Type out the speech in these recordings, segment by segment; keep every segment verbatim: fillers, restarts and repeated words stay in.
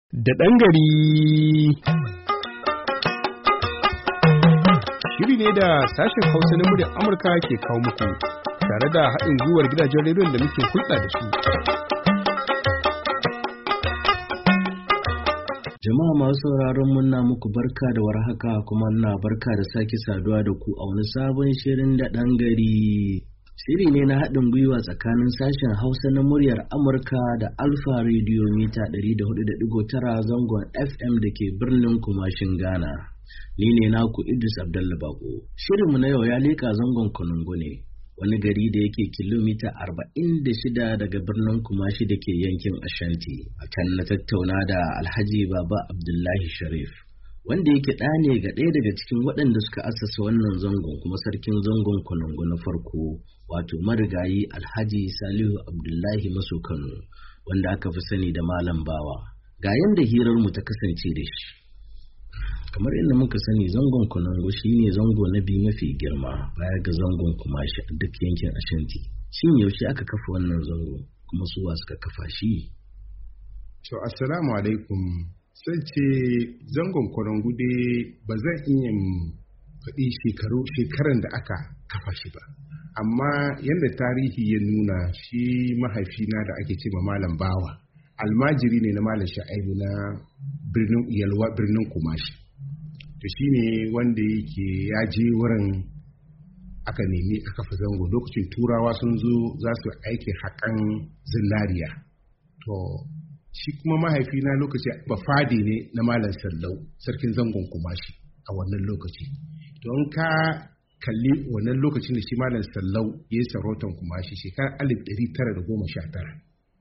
Da ɗan gari. Shiri ne da sashen Hausa na muryar Amurka ke kawo muku tare da haɗin gwiwar gidajen rediyon da muke hulɗa da su. Jama'a masu sauraron muna muku barka da warhaka kuma ina barka da sake saduwa da ku a wani sabon shirin da ɗan gari. Shiri ne na haɗin gwiwa tsakanin sashen Hausa na muryar Amurka da Alfa Radio mita ɗari da hudu da ɗigo tara zangon F M da ke birnin Kumashin Ghana. Ni ne naku Idris Abdallah Bako. Shirinmu na yau ya leƙa zangon Konongo ne, wani gari da yake kilomita arba'in da shida daga birnin Kumashi da ke yankin Ashanti. A can na tattauna da Alhaji Baba Abdullahi Sharif, wanda yake ɗa ne ga ɗaya daga cikin waɗanda suka assasa wannan zangon kuma sarkin zangon Konongo na farko, wato marigayi Alhaji Salihu Abdullahi Maso Kano, wanda aka fi sani da Malam Bawa. Ga yanda hirarmu ta kasance da shi. Kamar inda muka sani, zangon Konongo shine zango na biyu mafi girma baya ga zangon Kumashi a duk yankin Ashanti. Shin yaushe aka kafa wannan zango kuma su wa suka kafa shi? To assalamu alaikum. Sai ce zangon Konongo dai ba zan iya faɗi shekaru shekaran da aka kafa shi ba. Amma yadda tarihi ya nuna, shi mahaifina da ake ce ma Malam Bawa almajiri ne na Malam Sha'aibu na birnin Yalwa, birnin Kumashi. To shi ne wanda yake ya je wurin aka nemi aka kafa zango lokacin turawa sun zo za su aiki haƙan zinariya. To shi kuma mahaifina lokaci bafade ne na Malam Sallau, sarkin zangon Kumashi a wannan lokaci. Don ka kalli wannan lokacin da shi Malam Sallau ya yi sarautan Kumashi shekarar alif ɗari tara da goma sha tara.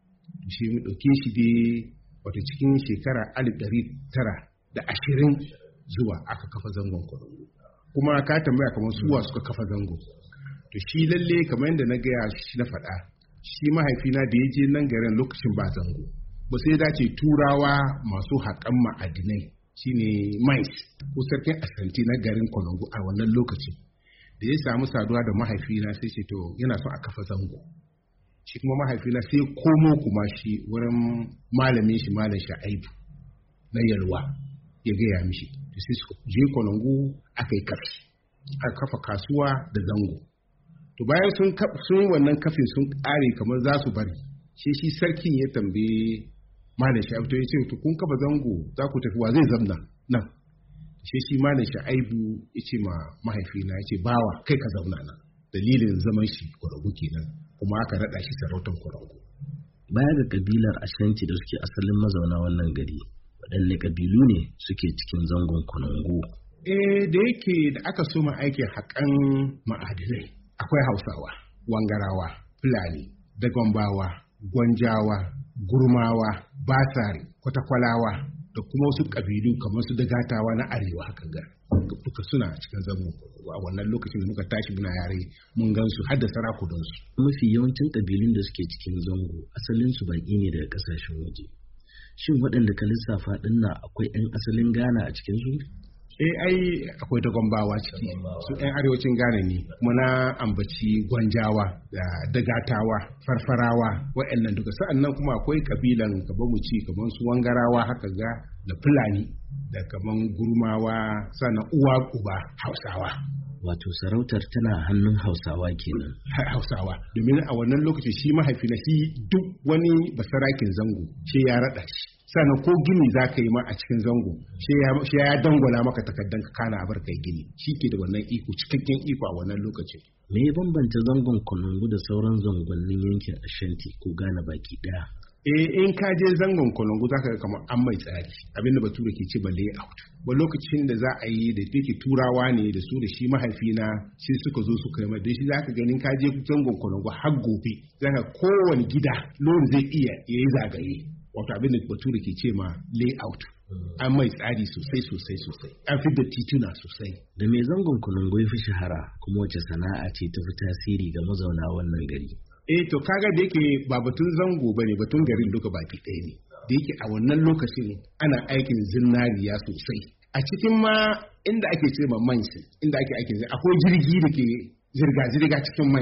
Shi mu ɗauke shi dai wata cikin shekara alif ɗari tara da ashirin zuwa aka kafa zangon Konongo. Kuma ka tambaya kamar suwa suka kafa zango. To shi lalle kamar yadda na gaya shi na faɗa, shi mahaifina da ya je nan garin lokacin ba zango. Ba sai dace turawa masu haƙan ma'adinai shine mais ko sarkin Ashanti na garin Konongo a wannan lokacin. Da ya samu saduwa da mahaifina sai ce to yana so a kafa zango. Shi kuma mahaifina sai komo kuma shi wurin malamin shi Malam Sha'aibu na Yalwa ya gaya mishi. To sai su je Konongo aka yi kafi, aka kafa kasuwa da zango. To bayan sun sun wannan kafin sun ƙare kamar za su bari, shi shi sarkin ya tambaye Malam Sha'aibu, to ya ce to kun kafa zango za ku tafi, wa zai zamna nan? Shi shi Malam Sha'aibu ya ce ma mahaifina, ya ce Bawa kai ka zauna nan. Dalilin zaman shi Konongo kenan, kuma aka raɗa shi sarautar Konongo. Baya ga kabilar Ashanti da suke asalin mazauna wannan gari, waɗanne kabilu ne suke cikin zangon Konongo? Eh da yake da aka soma aikin haƙan ma'adinai, akwai Hausawa, Wangarawa, Fulani, Dagombawa, Gwanjawa, Gurmawa, Basari, Kwatakwalawa da kuma wasu ƙabilu kamar su Dagatawa na arewa haka ga duka suna cikin zangon Konongo. A wannan lokacin da muka tashi muna yare mun gansu har da sarakunansu. Mafi yawancin ƙabilun da suke cikin zango asalin su baƙi ne daga ƙasashen waje. Shin waɗanda ka lissafa ɗin na akwai 'yan asalin Ghana a cikin su? Eh ai akwai Dagombawa ciki, su 'yan arewacin Ghana ne, kuma na ambaci Gwanjawa da Dagatawa, Farfarawa, waɗannan duka. Sa'annan kuma akwai kabilan gaba mu ci kamar su Wangarawa haka ga da Fulani da kaman Gurmawa, sannan uwa uba Hausawa. Wato sarautar tana hannun Hausawa kenan. Hausawa, domin a wannan lokaci shi mahaifina shi duk wani basarakin zango shi ya raɗa shi. Sannan ko gini za ka yi ma a cikin zango shi ya dangwala maka takardar ka kana bar kai gini. Shi ke da wannan iko, cikakken iko a wannan lokacin. Me ya bambanta zangon Konongo da sauran zangonnin yankin Ashanti ko Ghana baki ɗaya? Eh in ka je zangon Konongo za ka ga kamar an mai tsari, abinda bature ke ce ba layout. Wani lokacin da za a yi da yake turawa ne da su da shi mahaifina sai suka zo suka yi mai, da shi za ka ganin ka je zangon Konongo har gobe za ka kowane gida lori zai iya ya yi zagaye, wato abinda bature ke ce ma layout. An mai tsari sosai sosai sosai, an fi da tituna sosai. Da me zangon Konongo ya fi shahara kuma wace sana'a ce ta fi tasiri ga mazauna wannan gari? Eh to kaga da yake ba batun zango bane, batun garin duka baki ɗaya ne. Da yake a wannan lokacin ana aikin zinariya sosai. A cikin ma inda ake ce ma mansi, inda ake aikin akwai jirgi da ke zirga-zirga cikin mansi.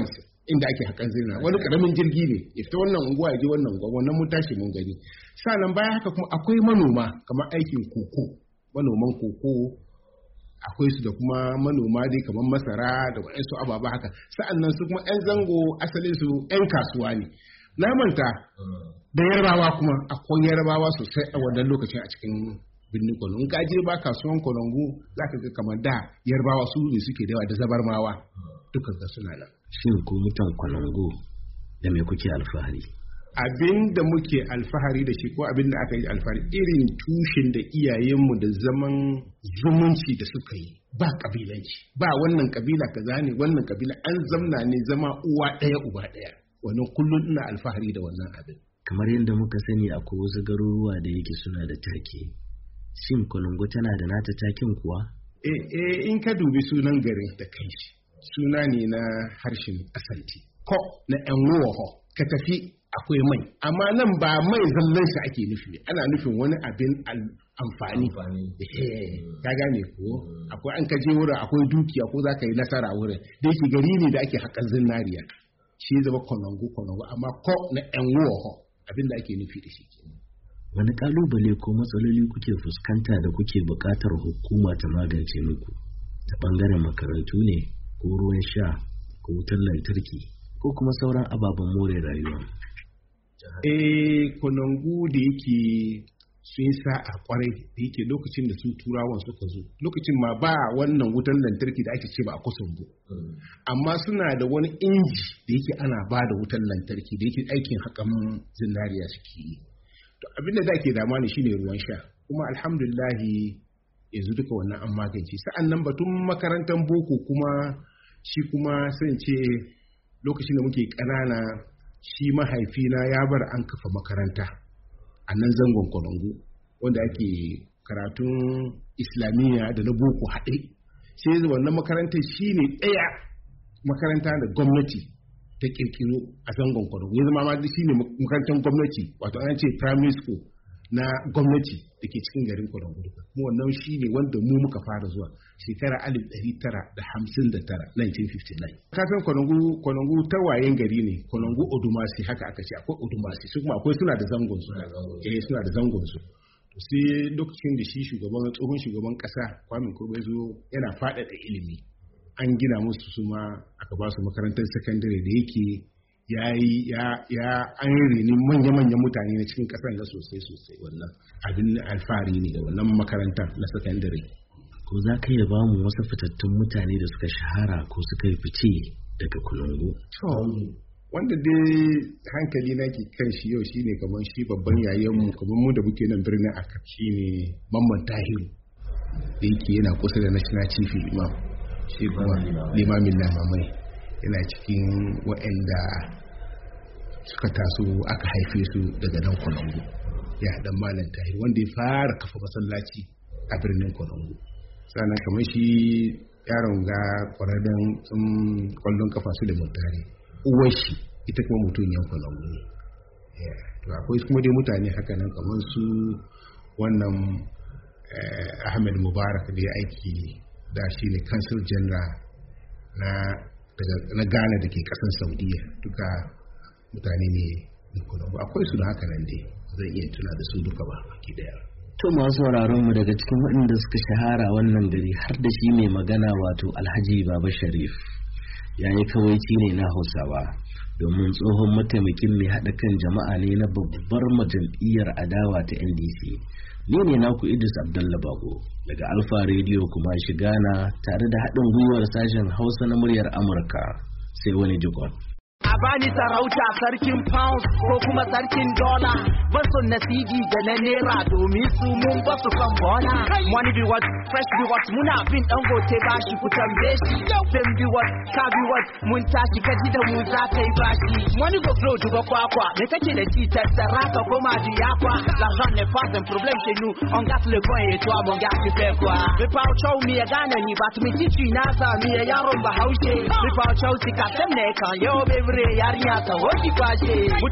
inda ake haƙan zinari wani ƙaramin jirgi ne ya fita wannan unguwa ya je wannan unguwa wannan mun tashi mun gani sannan bayan haka kuma akwai manoma kamar aikin koko manoman koko akwai su da kuma manoma dai kamar masara da waɗansu ababa haka sa'annan su kuma 'yan zango asalin su 'yan kasuwa ne na manta da yarbawa kuma akwai yarbawa sosai a wannan lokacin a cikin birnin Kolongo in ka je ba kasuwan Kolongo za ka ga kamar da yarbawa su ne suke da yawa da zabarmawa dukkan ga suna nan. Shin ku mutan Kolongo da me kuke alfahari? Abin da muke alfahari da shi ko abin da aka yi alfahari irin tushen da iyayenmu da zaman zumunci da suka yi ba kabilanci ba wannan kabila kaza ne wannan kabila an zamna ne zama uwa ɗaya uba ɗaya wannan kullum ina alfahari da wannan abin. Kamar yadda muka sani akwai wasu garuruwa da yake suna da take. Shin Kolongo tana da nata takin kuwa? Eh eh in ka dubi sunan garin da kanshi suna ne na harshen Asanti ko na Enwoho ka tafi akwai mai amma nan ba mai zallan shi ake nufi ana nufin wani abin amfani ka gane ko akwai an kaje wurin akwai dukiya ko za ka yi nasara wurin da yake gari ne da ake haƙar zinariya shi zama Kolongo Kolongo amma ko na Enwoho abin da ake nufi da shi kenan. Wani kalubale ko matsaloli kuke fuskanta da kuke buƙatar hukuma ta magance muku ta ɓangaren makarantu ne ko ruwan sha ko wutar lantarki ko kuma sauran ababen more rayuwa? Eh Kolongo da yake sun sa a kwarai da yake lokacin da su turawan suka zo lokacin ma ba wannan wutar lantarki da ake ce ba a Kosovo amma suna da wani inji da yake ana ba da wutar lantarki da yake aikin haƙan zinariya suke yi. To abinda da ke dama ne shine ruwan sha kuma alhamdulillahi yanzu duka wannan an magance sa'annan batun makarantar boko kuma shi kuma sai ce lokacin da muke ƙanana shi mahaifina ya bar an kafa makaranta a nan zangon Kolongo wanda ake karatun islamiyya da na boko haɗe sai wannan makarantar shine ɗaya makaranta da gwamnati ta kirkiro a zangon Kolongo ya zama ma shi ne makarantar gwamnati wato an ce primary school na gwamnati da ke cikin garin Kolongo duka kuma wannan shi ne wanda mu muka fara zuwa shekara alif ɗari tara da hamsin da tara nineteen fifty-nine kasan Kolongo Kolongo tawayen gari ne Kolongo Odumasi haka aka ce akwai Odumasi su kuma akwai suna da zangon su eh suna da zangon su to sai lokacin da shi shugaban tsohon shugaban kasa Kwame Nkrumah zo yana faɗaɗa ilimi an gina musu su ma aka ba su makarantar sakandare da yake ya yi ya an rini manya-manyan mutane na cikin kasar na sosai-sosai wannan abin alfahari ne da wannan makarantar na sakandare. Ko za ka iya ba mu wasu fitattun mutane da suka shahara ko suka yi fice daga Kolongo? Wanda dai hankali na ke kan shi yau shine kamar shi babban yayanmu kamar mu da muke nan birnin Accra shine Mamman Tahiru da yake yana kusa da National Chief Imam. Shi kuma limamin lamamai yana cikin waɗanda suka taso aka haife su daga nan Kolongo ya haɗa Malam Tahir wanda ya fara kafa masallaci a birnin Kolongo sannan kamar shi yaron ga ƙwararren kwallon kafa su da mutane uwar shi ita kuma mutum yan Kolongo ne to akwai kuma dai mutane haka nan kamar su wannan Ahmed Mubarak da ya aiki da shi ne consul general na na Ghana da ke kasan Saudiya duka mutane ne na Kolongo akwai su da haka nan dai zan iya tuna da su duka ba baki daya. To masu sauraron mu daga cikin waɗanda suka shahara wannan gari har da shi mai magana wato Alhaji Baba Sharif ya yi kawaici ne na Hausawa domin tsohon mataimakin mai haɗa kan jama'a ne na babbar majam'iyyar adawa ta N D C. Ni ne naku Idris Abdullah Bago daga Alfa Radio kuma shi Ghana tare da haɗin gwiwar sashen Hausa na muryar Amurka sai wani jikon. A bani sarauta sarkin pound ko kuma sarkin dola basu na C D da na naira domin su mun basu kan bona. Money be what, fresh be what, muna bin Dangote bashi ku tambaye shi. Fame be what, ka be what, mun tashi ka ji da mu za ka yi bashi. Money go flow duga kwakwa, me kake da ci tattara ka koma diyakwa. L'argent n'est pas un problème chez nous, on gâte le coin et toi mon gars tu fais quoi? Me pao chow mi ya gane ni bat mi titi na sa mi ya yaron bahaushe. Me pao chow si ka temne kan yo be yarinya ta hoji kwaje.